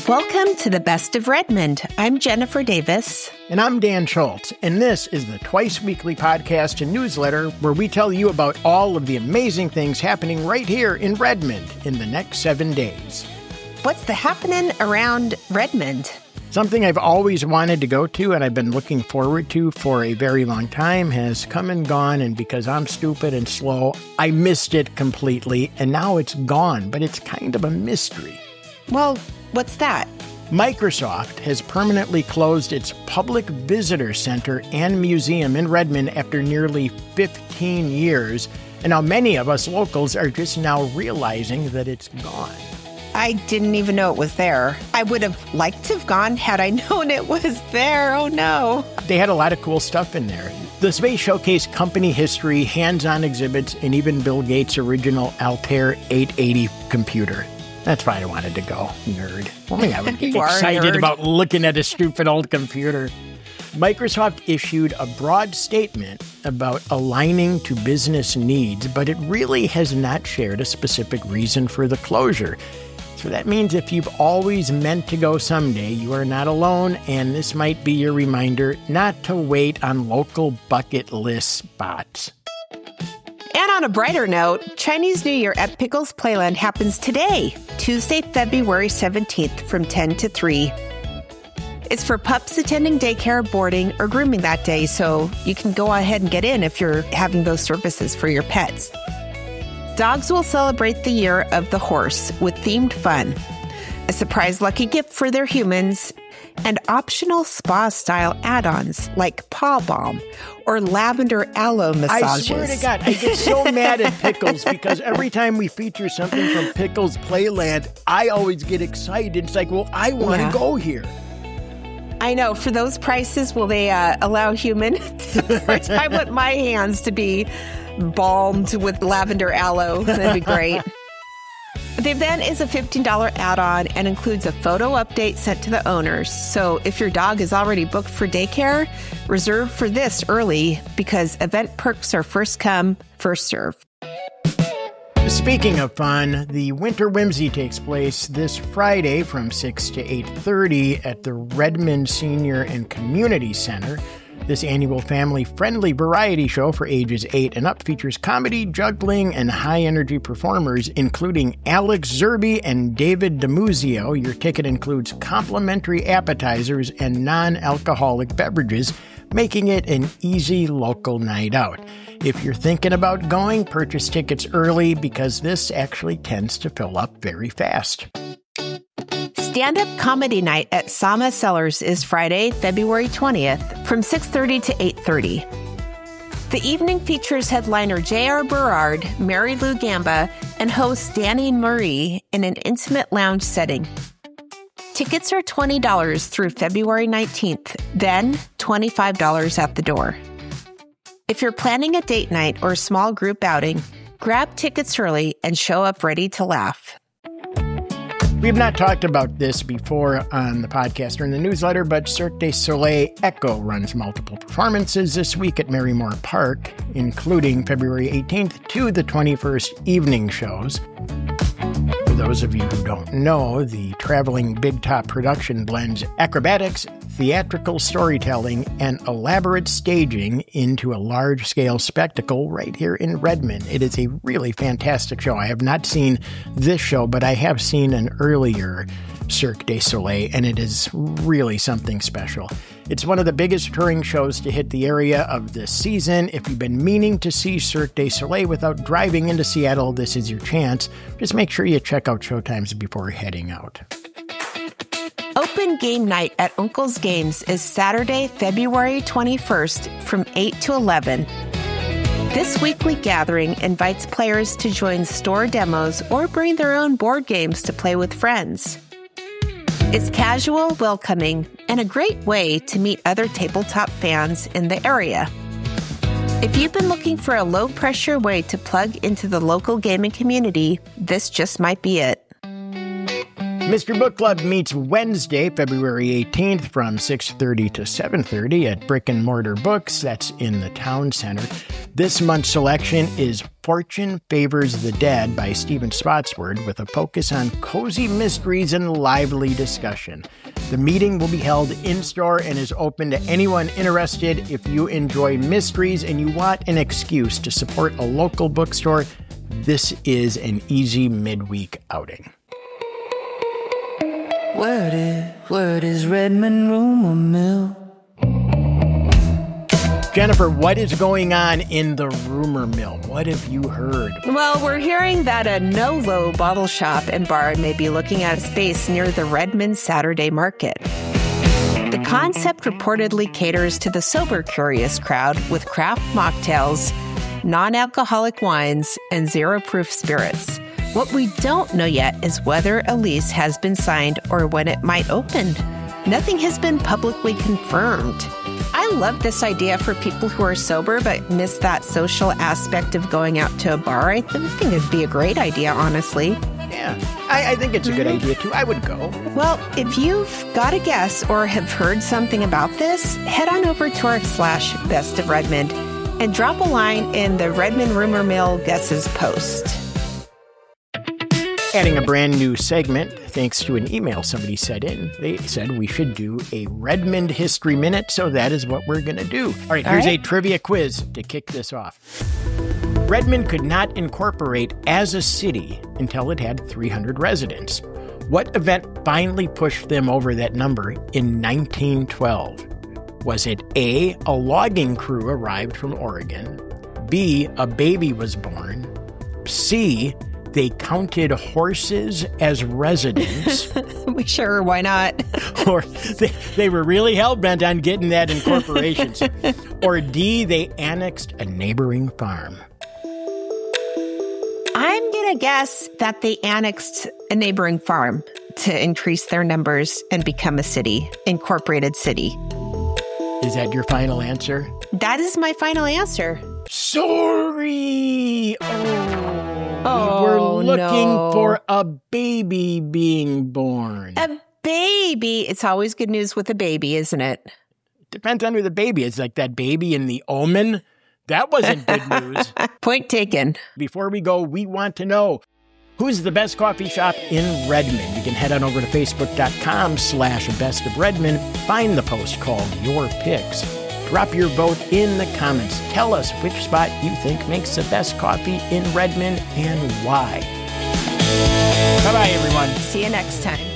Welcome to the Best of Redmond. I'm Jennifer Davis. And I'm Dan Schultz, and this is the twice-weekly podcast and newsletter where we tell you about all of the amazing things happening right here in Redmond in the next 7 days. What's the happening around Redmond? Something I've always wanted to go to and I've been looking forward to for a very long time has come and gone, and because I'm stupid and slow, I missed it completely, and now it's gone, but it's kind of a mystery. Well, what's that? Microsoft has permanently closed its Public Visitor Center and Museum in Redmond after nearly 15 years, and now many of us locals are just now realizing that it's gone. I didn't even know it was there. I would have liked to have gone had I known it was there. Oh, no. They had a lot of cool stuff in there. The space showcased company history, hands-on exhibits, and even Bill Gates' original Altair 880 computer. That's why I wanted to go, nerd. Only I would get excited about looking at a stupid old computer. Microsoft issued a broad statement about aligning to business needs, but it really has not shared a specific reason for the closure. So that means if you've always meant to go someday, you are not alone, and this might be your reminder not to wait on local bucket list spots. And on a brighter note, Chinese New Year at Pickles Playland happens today, Tuesday, February 17th from 10 to 3. It's for pups attending daycare, boarding, or grooming that day, so you can go ahead and get in if you're having those services for your pets. Dogs will celebrate the year of the horse with themed fun, a surprise lucky gift for their humans, and optional spa-style add-ons like paw balm or lavender aloe massages. I swear to God, I get so mad at Pickles because every time we feature something from Pickles Playland, I always get excited. It's like, well, I want to go here. I know. For those prices, will they allow human? I want my hands to be balmed with lavender aloe. That'd be great. The event is a $15 add-on and includes a photo update sent to the owners. So if your dog is already booked for daycare, reserve for this early because event perks are first come, first serve. Speaking of fun, the Winter Whimsy takes place this Friday from 6 to 8:30 at the Redmond Senior and Community Center. This annual family-friendly variety show for ages 8 and up features comedy, juggling, and high-energy performers, including Alex Zerbe and David DiMuzio. Your ticket includes complimentary appetizers and non-alcoholic beverages, making it an easy local night out. If you're thinking about going, purchase tickets early because this actually tends to fill up very fast. Stand-up comedy night at Sama Cellars is Friday, February 20th from 6:30 to 8:30. The evening features headliner J.R. Berard, Mary Lou Gamba, and host Danny Murray in an intimate lounge setting. Tickets are $20 through February 19th, then $25 at the door. If you're planning a date night or small group outing, grab tickets early and show up ready to laugh. We have not talked about this before on the podcast or in the newsletter, but Cirque du Soleil Echo runs multiple performances this week at Marymore Park, including February 18th to the 21st evening shows. For those of you who don't know, the traveling Big Top production blends acrobatics, theatrical storytelling, and elaborate staging into a large-scale spectacle right here in Redmond. It is a really fantastic show. I have not seen this show, but I have seen an earlier Cirque du Soleil, and it is really something special. It's one of the biggest touring shows to hit the area of this season. If you've been meaning to see Cirque du Soleil without driving into Seattle, this is your chance. Just make sure you check out showtimes before heading out. Open game night at Uncle's Games is Saturday, February 21st from 8 to 11. This weekly gathering invites players to join store demos or bring their own board games to play with friends. It's casual, welcoming, and a great way to meet other tabletop fans in the area. If you've been looking for a low-pressure way to plug into the local gaming community, this just might be it. Mr. Book Club meets Wednesday, February 18th from 6:30 to 7:30 at Brick and Mortar Books. That's in the town center. This month's selection is Fortune Favors the Dead by Stephen Spotswood, with a focus on cozy mysteries and lively discussion. The meeting will be held in-store and is open to anyone interested. If you enjoy mysteries and you want an excuse to support a local bookstore, this is an easy midweek outing. Word is Redmond Rumor Mill. Jennifer, what is going on in the rumor mill? What have you heard? Well, we're hearing that a no-low bottle shop and bar may be looking at a space near the Redmond Saturday Market. The concept reportedly caters to the sober-curious crowd with craft mocktails, non-alcoholic wines, and zero-proof spirits. What we don't know yet is whether a lease has been signed or when it might open. Nothing has been publicly confirmed. I love this idea for people who are sober but miss that social aspect of going out to a bar. I think it'd be a great idea, honestly. Yeah, I think it's a good idea, too. I would go. Well, if you've got a guess or have heard something about this, head on over to our /Best of Redmond and drop a line in the Redmond Rumor Mill Guesses post. Adding a brand new segment, thanks to an email somebody sent in. They said we should do a Redmond History Minute, so that is what we're going to do. All right, here's a trivia quiz to kick this off. Redmond could not incorporate as a city until it had 300 residents. What event finally pushed them over that number in 1912? Was it A, a logging crew arrived from Oregon, B, a baby was born, C, they counted horses as residents. Sure, why not? Or they were really hell-bent on getting that incorporation. Or D, they annexed a neighboring farm. I'm going to guess that they annexed a neighboring farm to increase their numbers and become a city, incorporated city. Is that your final answer? That is my final answer. Sorry! We were looking for a baby being born. A baby. It's always good news with a baby, isn't it? Depends on who the baby is. Like that baby in The Omen. That wasn't good news. Point taken. Before we go, we want to know, who's the best coffee shop in Redmond? You can head on over to facebook.com/Best of Redmond. Find the post called Your Picks. Drop your vote in the comments. Tell us which spot you think makes the best coffee in Redmond and why. Bye-bye, everyone. See you next time.